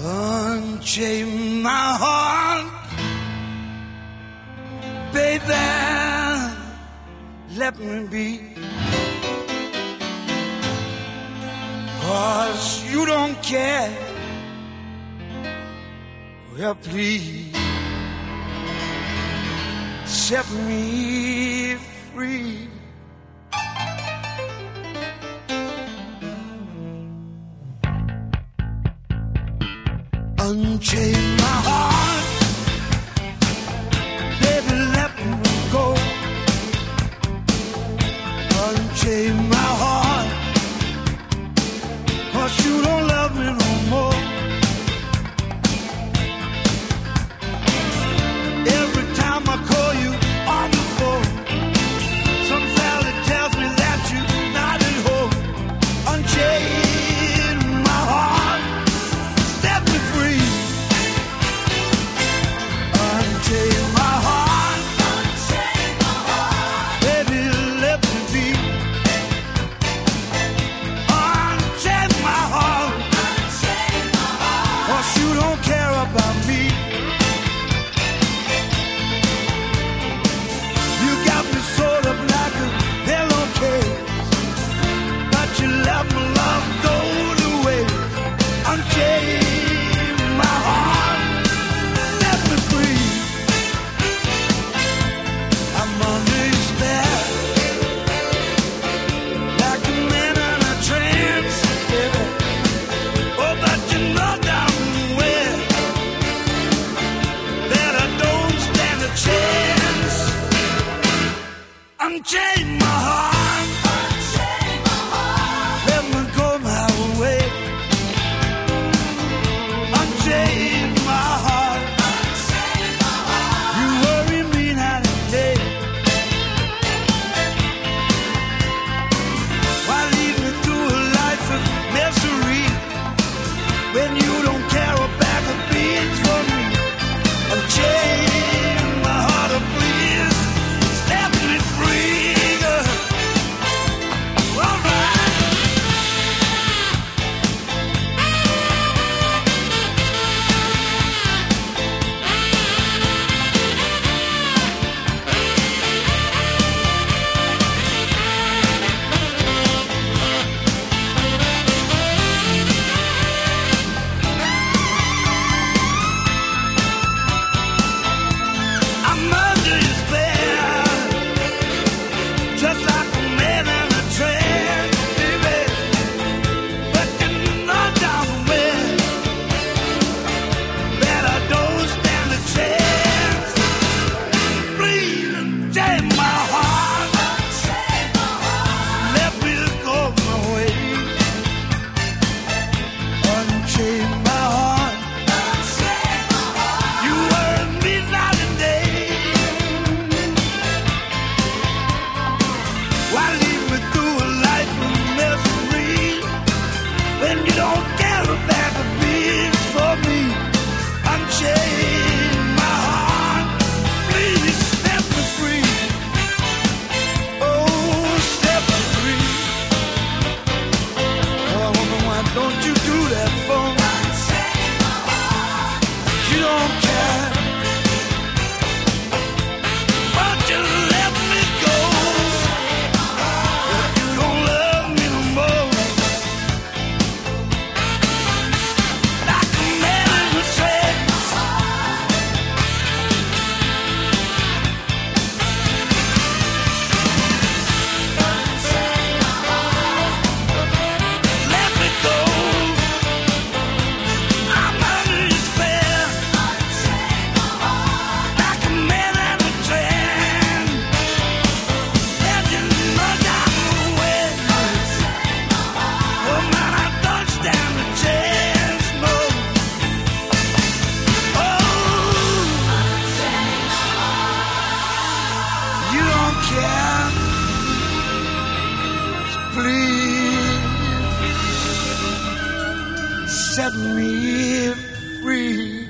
Unchain my heart, baby, let me be. 'Cause you don't care. Well, please set me free. Unchain my heart, baby, let me go. Unchain my heart, 'cause you don't love me no more. Every time I call you on the phone, some fella tells me that you're not at home. Unchain my heart, set me free. Unchain my heart, baby, let me be. Unchain my heart, 'cause you don't care about me. You got me sewed up like a pillowcase, but you let my love go to waste. Unchain my heart, set me free. I'm under your spell, like a man in a trance, baby. Oh, but you know damn well that I don't stand a chance. Unchain my heart, let me go my way. Unchain my heart, you worry me night and day. Why lead me through a life of misery when you don't care a bag of beans for me? Unchain my heart, oh please, set me free. All right. I'm under your spell, just like a man in a trance, baby. But you know down well that I don't stand a chance. Please unchain my heart, let me go my way. Unchain my heart, you worry me night and day. Why lead me through a life of misery when you don't care a bag of beans for me? Unchain my heart, please set me free. Oh, set me free. Oh, I wonder why don't you do that for me? You don't care, but you let me go. If you don't love me no more, like a man in a trance. Let me go. I'm under your spell, like a man in a trance. And you know down well, oh man, I don't stand a chance, no. Oh, you don't care, so please set me free.